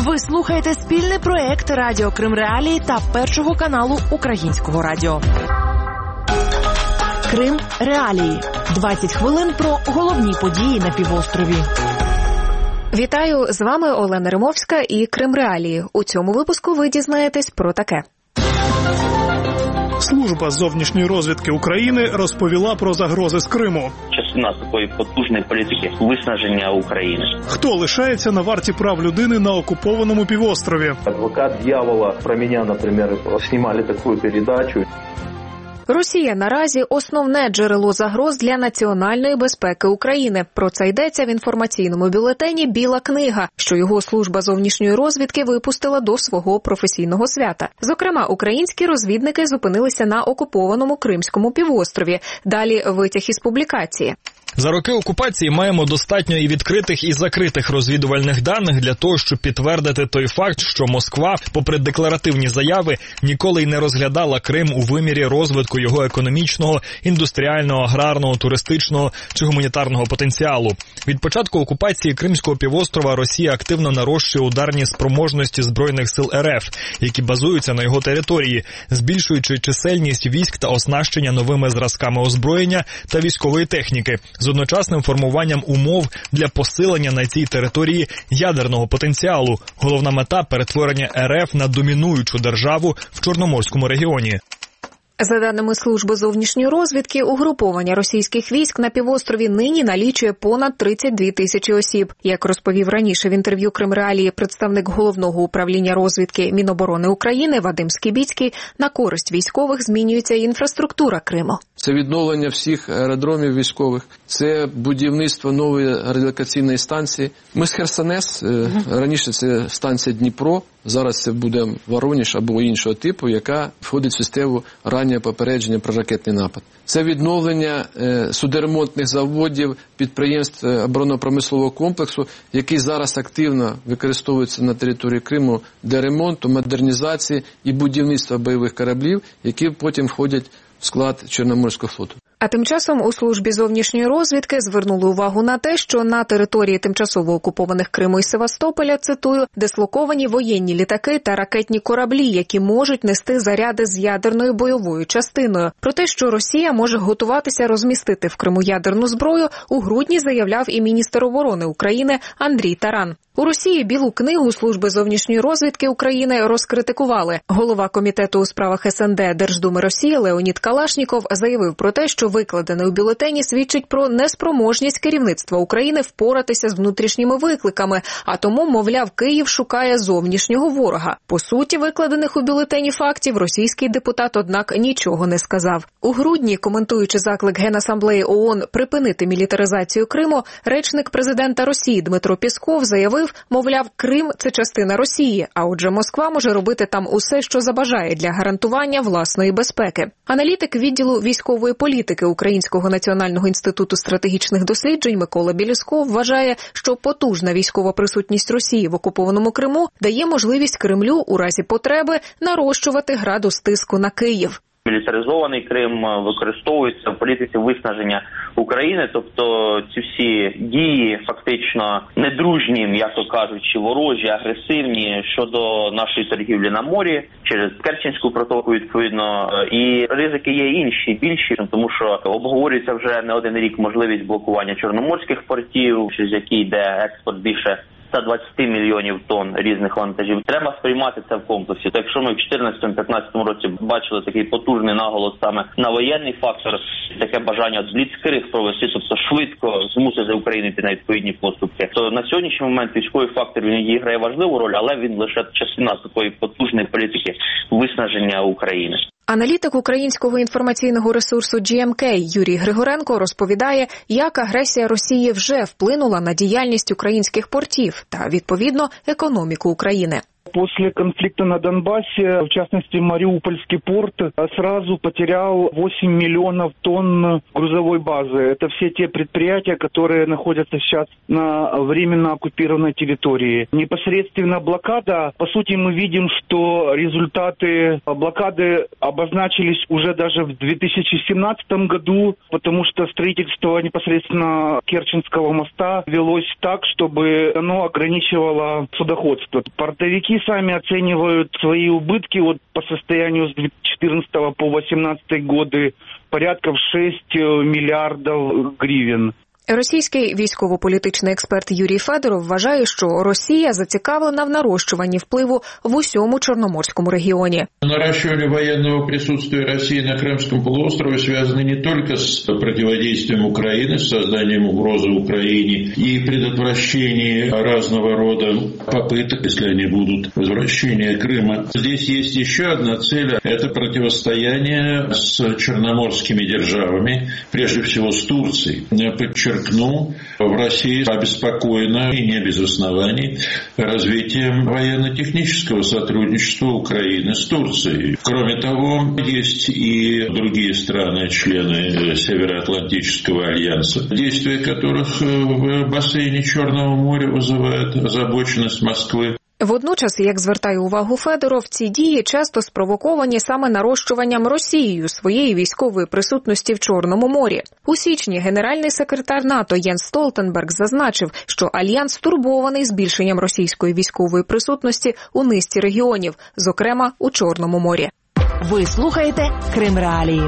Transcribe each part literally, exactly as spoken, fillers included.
Ви слухаєте спільний проект Радіо Крим Реалії та Першого каналу Українського радіо. Крим Реалії. двадцять хвилин про головні події на півострові. Вітаю, з вами Олена Римовська і Крим Реалії. У цьому випуску ви дізнаєтесь про таке. Служба зовнішньої розвідки України розповіла про загрози з Криму. Частина такої потужної політики виснаження України. Хто лишається на варті прав людини на окупованому півострові? Адвокат дьявола про мене, наприклад, знімали таку передачу. Росія наразі основне джерело загроз для національної безпеки України. Про це йдеться в інформаційному бюлетені «Біла книга», що його служба зовнішньої розвідки випустила до свого професійного свята. Зокрема, українські розвідники зупинилися на окупованому Кримському півострові. Далі витяг із публікації. За роки окупації маємо достатньо і відкритих, і закритих розвідувальних даних для того, щоб підтвердити той факт, що Москва, попри декларативні заяви, ніколи й не розглядала Крим у вимірі розвитку його економічного, індустріального, аграрного, туристичного чи гуманітарного потенціалу. Від початку окупації Кримського півострова Росія активно нарощує ударні спроможності Збройних сил РФ, які базуються на його території, збільшуючи чисельність військ та оснащення новими зразками озброєння та військової техніки, з одночасним формуванням умов для посилення на цій території ядерного потенціалу. Головна мета – перетворення РФ на домінуючу державу в Чорноморському регіоні. За даними Служби зовнішньої розвідки, угруповання російських військ на півострові нині налічує понад тридцять дві тисячі осіб. Як розповів раніше в інтерв'ю Крим Реалії представник Головного управління розвідки Міноборони України Вадим Скібіцький, на користь військових змінюється і інфраструктура Криму. Це відновлення всіх аеродромів військових, це будівництво нової радіолокаційної станції. Ми з Херсонес, раніше це станція Дніпро, зараз це буде Вороніж або іншого типу, яка входить в систему раннього попередження про ракетний напад. Це відновлення е, судоремонтних заводів, підприємств оборонно-промислового комплексу, який зараз активно використовується на території Криму для ремонту, модернізації і будівництва бойових кораблів, які потім входять в склад Чорноморського флоту. А тим часом у службі зовнішньої розвідки звернули увагу на те, що на території тимчасово окупованих Криму і Севастополя, цитую, дислоковані воєнні літаки та ракетні кораблі, які можуть нести заряди з ядерною бойовою частиною. Про те, що Росія може готуватися розмістити в Криму ядерну зброю, у грудні заявляв і міністр оборони України Андрій Таран. У Росії Білу книгу Служби зовнішньої розвідки України розкритикували. Голова комітету у справах ес ен де Держдуми Росії Леонід Калашніков заявив про те, що викладене у бюлетені свідчить про неспроможність керівництва України впоратися з внутрішніми викликами, а тому, мовляв, Київ шукає зовнішнього ворога. По суті викладених у бюлетені фактів російський депутат, однак, нічого не сказав. У грудні, коментуючи заклик Генасамблеї ООН припинити мілітаризацію Криму, речник президента Росії Дмитро Пєсков заявив, мовляв, Крим – це частина Росії, а отже Москва може робити там усе, що забажає для гарантування власної безпеки. Аналітик відділу військової політики Українського національного інституту стратегічних досліджень Микола Білюсков вважає, що потужна військова присутність Росії в окупованому Криму дає можливість Кремлю у разі потреби нарощувати градус тиску на Київ. Мілітаризований Крим використовується в політиці виснаження України, тобто ці всі дії фактично недружні, м'яко кажучи, ворожі, агресивні щодо нашої торгівлі на морі, через Керченську протоку відповідно, і ризики є інші, більші, тому що обговорюється вже не один рік можливість блокування чорноморських портів, через які йде експорт більше ста двадцяти мільйонів тонн різних вантажів. Треба сприймати це в комплексі. То якщо ми в чотирнадцятому-п'ятнадцятому році бачили такий потужний наголос саме на воєнний фактор, таке бажання бліцкриг провести, тобто швидко змусити Україну йти на відповідні поступки, то на сьогоднішній момент військовий фактор він грає важливу роль, але він лише частина такої потужної політики виснаження України. Аналітик українського інформаційного ресурсу джі ем кей Юрій Григоренко розповідає, як агресія Росії вже вплинула на діяльність українських портів та, відповідно, економіку України. после конфликта на Донбассе, в частности Мариупольский порт, сразу потерял восемь миллионов тонн грузовой базы. Это все те предприятия, которые находятся сейчас на временно оккупированной территории. Непосредственно блокада, по сути, мы видим, что результаты блокады обозначились уже даже в две тысячи семнадцатом году, потому что строительство непосредственно Керченского моста велось так, чтобы оно ограничивало судоходство. Портовики сами оценивают свои убытки вот по состоянию с две тысячи четырнадцатого по две тысячи восемнадцатый годы порядка в шесть мільярдів гривень. Російський військово-політичний експерт Юрій Федоров вважає, що Росія зацікавлена в нарощуванні впливу в усьому Чорноморському регіоні. Наращивание военного присутствия России на Крымском полуострове связано не только с противодействием Украины, с созданием угрозы Украине и предотвращением разного рода попыток, если они будут, возвращения Крыма. Здесь есть еще одна цель – это противостояние с черноморскими державами, прежде всего с Турцией. Подчеркну, в России обеспокоена, и не без оснований, развитием военно-технического сотрудничества Украины с Турцией. Кроме того, есть и другие страны, члены Североатлантического альянса, действия которых в бассейне Черного моря вызывают озабоченность Москвы. Водночас, як звертає увагу Федоров, ці дії часто спровоковані саме нарощуванням Росією своєї військової присутності в Чорному морі. У січні генеральний секретар НАТО Єнс Столтенберг зазначив, що Альянс стурбований збільшенням російської військової присутності у низці регіонів, зокрема у Чорному морі. Ви слухаєте Крим Реалії.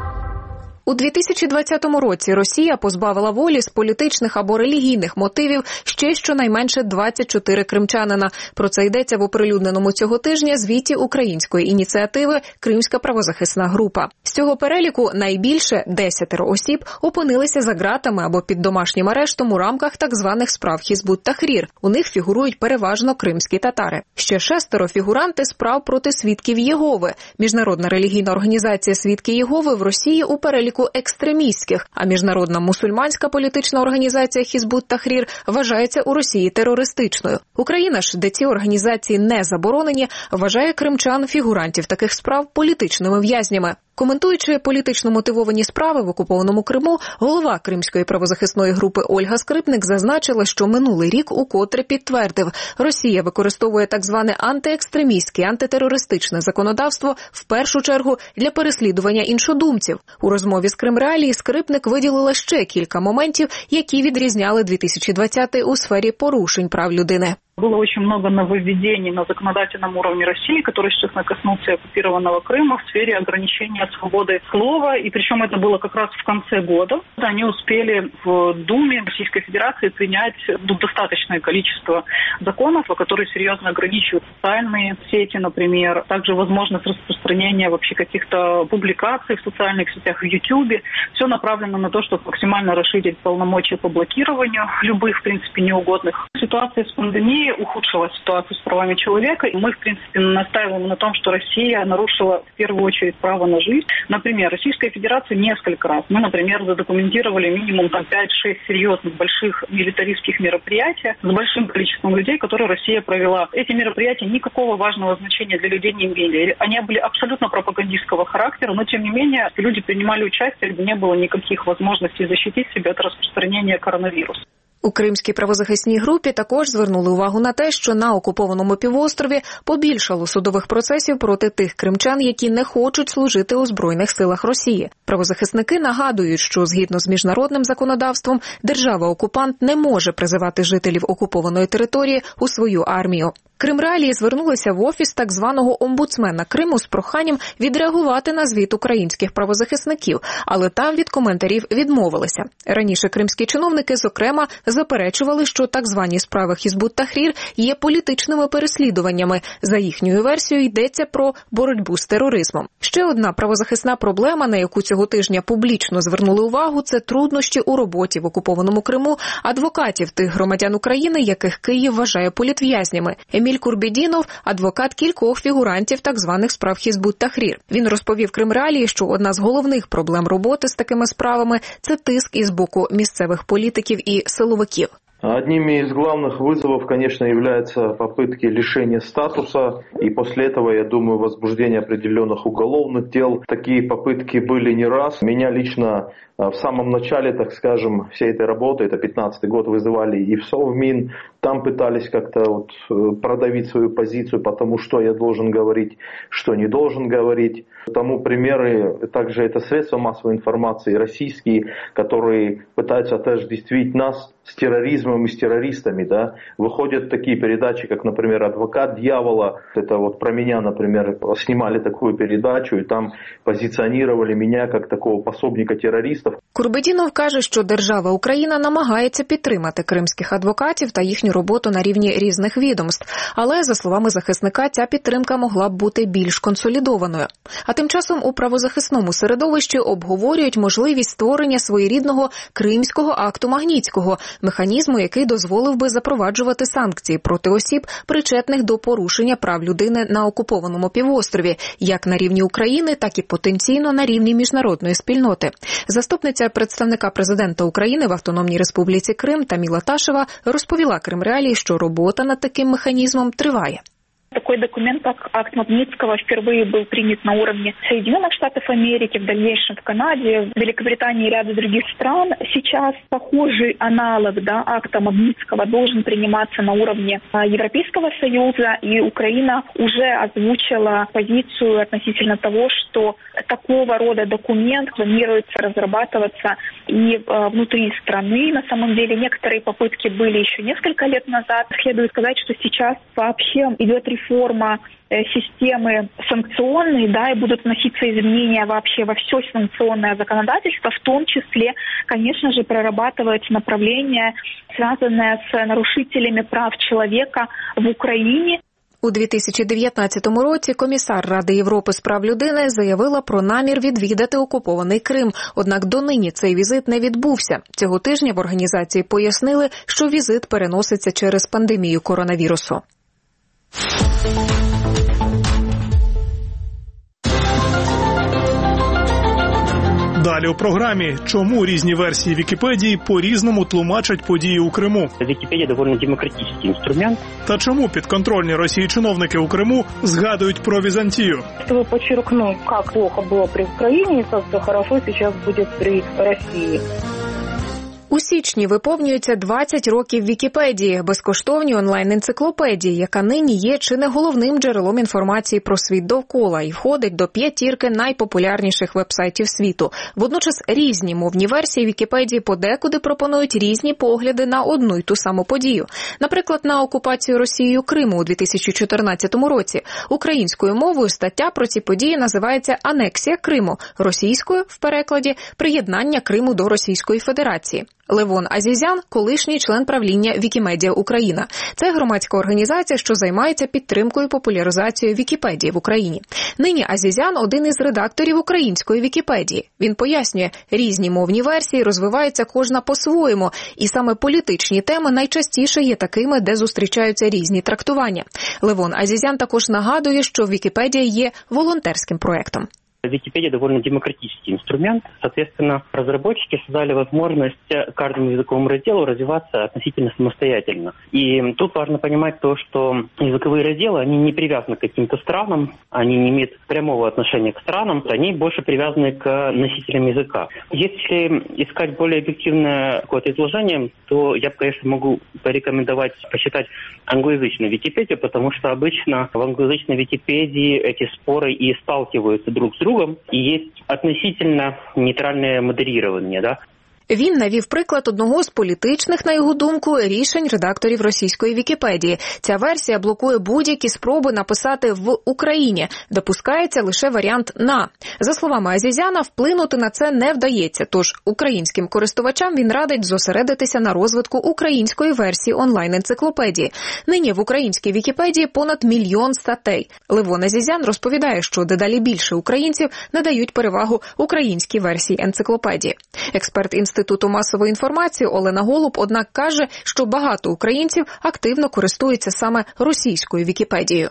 У дві тисячі двадцятому році Росія позбавила волі з політичних або релігійних мотивів ще щонайменше двадцять чотири кримчанина. Про це йдеться в оприлюдненому цього тижня звіті української ініціативи «Кримська правозахисна група». З цього переліку найбільше десятеро осіб опинилися за ґратами або під домашнім арештом у рамках так званих справ Хізбут-Тахрір. У них фігурують переважно кримські татари. Ще шестеро фігуранти справ проти свідків Єгови. Міжнародна релігійна організація «Свідки Єгови» в Росії у переліку екстремістських, а міжнародна мусульманська політична організація Хізбут-Тахрір вважається у Росії терористичною. Україна ж, де ці організації не заборонені, вважає кримчан фігурантів таких справ політичними в'язнями. Коментуючи політично мотивовані справи в окупованому Криму, голова Кримської правозахисної групи Ольга Скрипник зазначила, що минулий рік укотре підтвердив, Росія використовує так зване антиекстремістське, антитерористичне законодавство в першу чергу для переслідування іншодумців. У розмові з Крим Реалії Скрипник виділила ще кілька моментів, які відрізняли дві тисячі двадцятий у сфері порушень прав людини. Было очень много нововведений на законодательном уровне России, которые сейчас коснутся оккупированного Крыма в сфере ограничения свободы слова. И причем это было как раз в конце года. Они успели в Думе Российской Федерации принять ну, достаточное количество законов, которые серьезно ограничивают социальные сети, например. Также возможность распространения вообще каких-то публикаций в социальных сетях, в Ютубе. Все направлено на то, чтобы максимально расширить полномочия по блокированию любых, в принципе, неугодных. Ситуация с пандемией ухудшила ситуацию с правами человека. И мы, в принципе, настаиваем на том, что Россия нарушила в первую очередь право на жизнь. Например, Российская Федерация несколько раз. Мы, например, задокументировали минимум там, пять-шесть серьезных больших милитаристских мероприятий с большим количеством людей, которые Россия провела. Эти мероприятия никакого важного значения для людей не имели. Они были абсолютно пропагандистского характера, но, тем не менее, люди принимали участие, где не было никаких возможностей защитить себя от распространения коронавируса. У Кримській правозахисній групі також звернули увагу на те, що на окупованому півострові побільшало судових процесів проти тих кримчан, які не хочуть служити у Збройних силах Росії. Правозахисники нагадують, що згідно з міжнародним законодавством держава-окупант не може призивати жителів окупованої території у свою армію. Крим Реалії звернулися в офіс так званого омбудсмена Криму з проханням відреагувати на звіт українських правозахисників, але там від коментарів відмовилися. Раніше кримські чиновники, зокрема, заперечували, що так звані справи Хізбут-Тахрір є політичними переслідуваннями. За їхньою версією йдеться про боротьбу з тероризмом. Ще одна правозахисна проблема, на яку цього тижня публічно звернули увагу, це труднощі у роботі в окупованому Криму адвокатів тих громадян України, яких Київ вважає політв'язнями. Еміль Курбєдінов – адвокат кількох фігурантів так званих справ Хізбут-Тахрір. Він розповів Крим Реалії, що одна з головних проблем роботи з такими справами – це тиск із боку місцевих політиків і силовиків. Одними из главных вызовов, конечно, являются попытки лишения статуса, и после этого, я думаю, возбуждение определенных уголовных дел. Такие попытки были не раз. Меня лично в самом начале, так скажем, всей этой работы, это пятнадцатый год, вызывали и в Совмин, там пытались как-то вот продавить свою позицию, потому что я должен говорить, что не должен говорить. Тому примеры, также это средства массовой информации российские, которые пытаются отождествить нас с терроризмом и с террористами, да. Выходят такие передачи, как, например, «Адвокат дьявола». Это вот про меня, например, снимали такую передачу, и там позиціонували мене як такого пособника терористів. Курбедінов каже, що держава Україна намагається підтримати кримських адвокатів та їхню роботу на рівні різних відомств. Але, за словами захисника, ця підтримка могла б бути більш консолідованою. А тим часом у правозахисному середовищі обговорюють можливість створення своєрідного Кримського акту Магнітського, механізму, який дозволив би запроваджувати санкції проти осіб, причетних до порушення прав людини на окупованому півострові, як на рівні України, так і потенційно на рівні міжнародної спільноти. Заступниця представника президента України в Автономній Республіці Крим Таміла Ташева розповіла Кримреалії, що робота над таким механізмом триває. Такой документ, как акт Магнитского, впервые был принят на уровне Соединенных Штатов Америки, в дальнейшем в Канаде, в Великобритании и ряде других стран. Сейчас похожий аналог, да, акта Магнитского должен приниматься на уровне Европейского Союза, и Украина уже озвучила позицию относительно того, что такого рода документ планируется разрабатываться и э, внутри страны. На самом деле некоторые попытки были еще несколько лет назад. Следует сказать, что сейчас вообще идет реформа форма системы санкционной, да, и будут вноситься изменения вообще во все санкционное законодательство, в том числе, конечно же, прорабатывается направление, связанное с нарушителями прав человека в Україні. У дві тисячі дев'ятнадцятому році комісар Ради Європи з прав людини заявила про намір відвідати окупований Крим. Однак донині цей візит не відбувся. Цього тижня в організації пояснили, що візит переноситься через пандемію коронавірусу. Далі у програмі «Чому різні версії Вікіпедії по-різному тлумачать події у Криму?» Вікіпедія доволі демократичний інструмент. Та чому підконтрольні Росії чиновники у Криму згадують про Візантію? Я подчеркну, як плохо було при Україні, і як хорошо зараз буде при Росії. У січні виповнюється двадцять років Вікіпедії, безкоштовній онлайн-енциклопедії, яка нині є чи не головним джерелом інформації про світ довкола і входить до п'ятірки найпопулярніших вебсайтів світу. Водночас різні мовні версії Вікіпедії подекуди пропонують різні погляди на одну й ту саму подію. Наприклад, на окупацію Росією Криму у дві тисячі чотирнадцятому році. Українською мовою стаття про ці події називається «Анексія Криму», російською в перекладі «Приєднання Криму до Російської Федерації». Левон Азізян – колишній член правління Вікімедіа Україна. Це громадська організація, що займається підтримкою і популяризацією Вікіпедії в Україні. Нині Азізян – один із редакторів української Вікіпедії. Він пояснює, різні мовні версії розвиваються кожна по-своєму, і саме політичні теми найчастіше є такими, де зустрічаються різні трактування. Левон Азізян також нагадує, що Вікіпедія є волонтерським проектом. Википедия довольно демократический инструмент. Соответственно, разработчики создали возможность каждому языковому разделу развиваться относительно самостоятельно. И тут важно понимать то, что языковые разделы, они не привязаны к каким-то странам, они не имеют прямого отношения к странам, они больше привязаны к носителям языка. Если искать более объективное какое-то изложение, то я, конечно, могу порекомендовать почитать англоязычную Википедию, потому что обычно в англоязычной Википедии эти споры и сталкиваются друг с другом, и есть относительно нейтральное модерирование, да. Він навів приклад одного з політичних, на його думку, рішень редакторів російської Вікіпедії. Ця версія блокує будь-які спроби написати «в Україні». Допускається лише варіант «на». За словами Азізяна, вплинути на це не вдається, тож українським користувачам він радить зосередитися на розвитку української версії онлайн-енциклопедії. Нині в українській Вікіпедії понад мільйон статей. Левон Азізян розповідає, що дедалі більше українців надають перевагу українській версії енциклопедії. Експерт Інституту масової інформації Олена Голуб, однак, каже, що багато українців активно користуються саме російською Вікіпедією.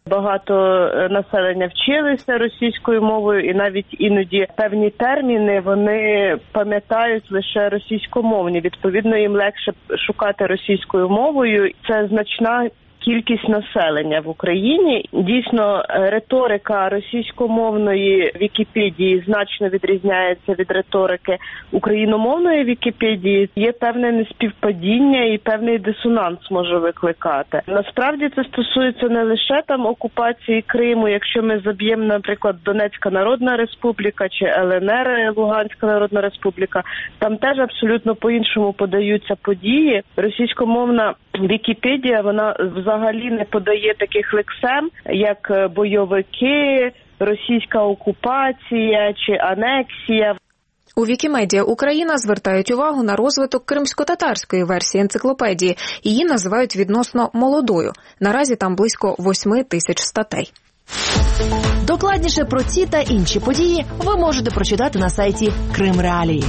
Багато населення вчилися російською мовою, і навіть іноді певні терміни вони пам'ятають лише російськомовні. Відповідно, їм легше шукати російською мовою. Це значна кількість населення в Україні. Дійсно, риторика російськомовної Вікіпедії значно відрізняється від риторики україномовної Вікіпедії. Є певне неспівпадіння і певний дисонанс може викликати. Насправді це стосується не лише там окупації Криму. Якщо ми заб'ємо, наприклад, Донецька Народна Республіка чи Л Н Р, Луганська Народна Республіка, там теж абсолютно по-іншому подаються події. Російськомовна Вікіпедія, вона взагалі не подає таких лексем, як бойовики, російська окупація чи анексія. У Вікімедія Україна звертають увагу на розвиток кримсько-татарської версії енциклопедії. Її називають відносно молодою. Наразі там близько восьми тисяч статей. Докладніше про ці та інші події ви можете прочитати на сайті Крим Реалії.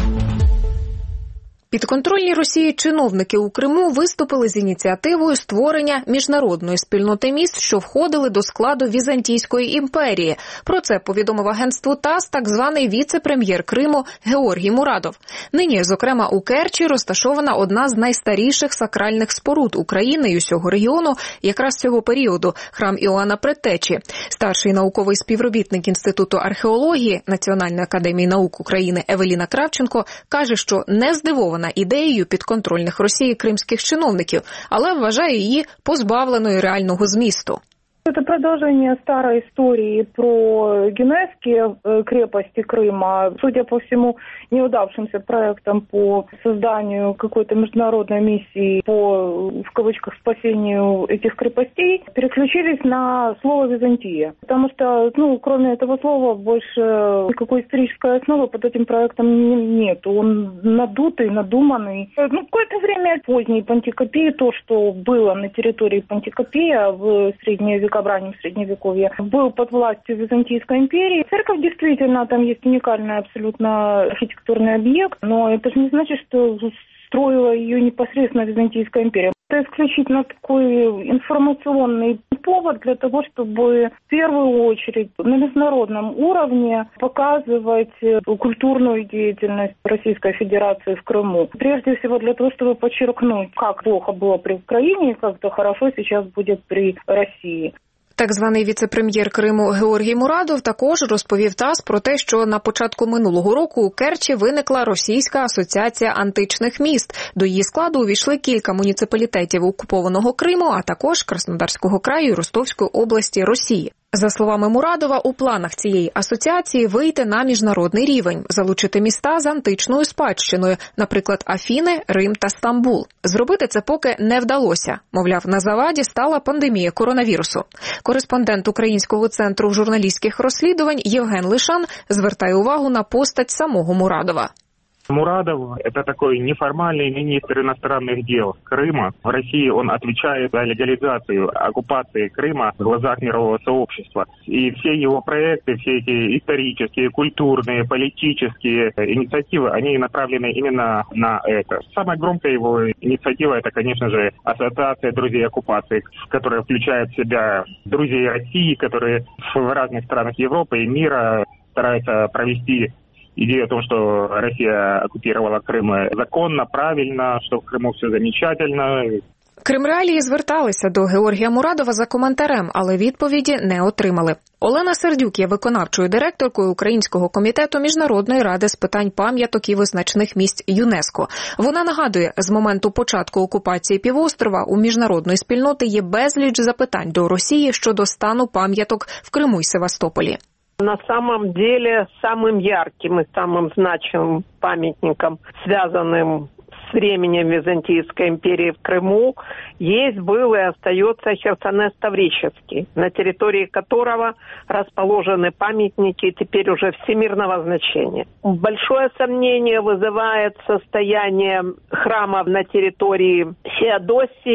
Підконтрольні Росії чиновники у Криму виступили з ініціативою створення міжнародної спільноти міст, що входили до складу Візантійської імперії. Про це повідомив агентству ТАСС так званий віце-прем'єр Криму Георгій Мурадов. Нині, зокрема, у Керчі розташована одна з найстаріших сакральних споруд України і усього регіону якраз цього періоду – храм Іоанна Предтечі. Старший науковий співробітник Інституту археології Національної академії наук України Евеліна Кравченко каже, що не здивована ідеєю підконтрольних Росії кримських чиновників, але вважає її позбавленою реального змісту. Это продолжение старой истории про генуэзские крепости Крыма. Судя по всему, неудавшимся проектам по созданию какой-то международной миссии по, в кавычках, спасению этих крепостей, переключились на слово «Византия». Потому что, ну, кроме этого слова, больше никакой исторической основы под этим проектом нет. Он надутый, надуманный. Ну, какое-то время поздней Пантикопии, то, что было на территории Пантикопия в средние века, в раннем Средневековье, был под властью Византийской империи. Церковь действительно, там есть уникальный абсолютно архитектурный объект, но это же не значит, что строила ее непосредственно Византийская империя. Это исключительно такой информационный повод для того, чтобы в первую очередь на международном уровне показывать культурную деятельность Российской Федерации в Крыму. Прежде всего для того, чтобы подчеркнуть, как плохо было при Украине и как-то хорошо сейчас будет при России. Так званий віце-прем'єр Криму Георгій Мурадов також розповів ТАСС про те, що на початку минулого року у Керчі виникла Російська асоціація античних міст. До її складу увійшли кілька муніципалітетів окупованого Криму, а також Краснодарського краю і Ростовської області Росії. За словами Мурадова, у планах цієї асоціації вийти на міжнародний рівень, залучити міста з античною спадщиною, наприклад, Афіни, Рим та Стамбул. Зробити це поки не вдалося. Мовляв, на заваді стала пандемія коронавірусу. Кореспондент Українського центру журналістських розслідувань Євген Лишан звертає увагу на постать самого Мурадова. Мурадов – это такой неформальный министр иностранных дел Крыма. В России он отвечает за легализацию оккупации Крыма в глазах мирового сообщества. И все его проекты, все эти исторические, культурные, политические инициативы, они направлены именно на это. Самая громкая его инициатива – это, конечно же, Ассоциация друзей оккупации, которая включает в себя друзей России, которые в разных странах Европы и мира стараются провести идея о том, что Россия оккупировала Крым законно, правильно, что в Криму все замечательно. Крим Реалії зверталися до Георгія Мурадова за коментарем, але відповіді не отримали. Олена Сердюк є виконавчою директоркою Українського комітету Міжнародної ради з питань пам'яток і визначних місць ЮНЕСКО. Вона нагадує, з моменту початку окупації півострова у міжнародної спільноти є безліч запитань до Росії щодо стану пам'яток в Криму і Севастополі. На самом деле самым ярким и самым значимым памятником, связанным с временем Византийской империи в Крыму, есть, был и остается Херсонес Таврический, на территории которого расположены памятники теперь уже всемирного значения. Большое сомнение вызывает состояние храма на территории Феодосии,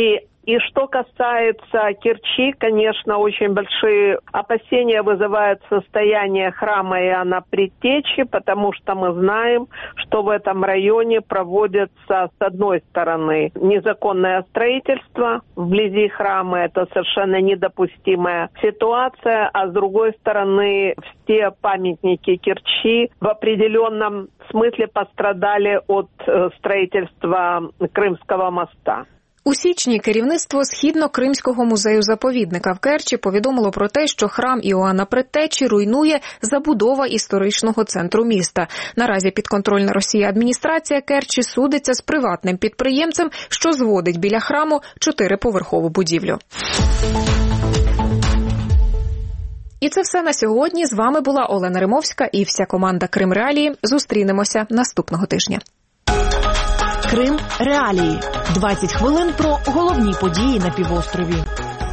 И что касается Керчи, конечно, очень большие опасения вызывает состояние храма Иоанна Предтечи, потому что мы знаем, что в этом районе проводится, с одной стороны, незаконное строительство вблизи храма, это совершенно недопустимая ситуация, а с другой стороны, все памятники Керчи в определенном смысле пострадали от строительства Крымского моста. У січні керівництво Східно-Кримського музею-заповідника в Керчі повідомило про те, що храм Іоанна Предтечі руйнує забудова історичного центру міста. Наразі підконтрольна Росії адміністрація Керчі судиться з приватним підприємцем, що зводить біля храму чотириповерхову будівлю. І це все на сьогодні. З вами була Олена Римовська і вся команда Крим Реалії. Зустрінемося наступного тижня. Крим Реалії. двадцять хвилин про головні події на півострові.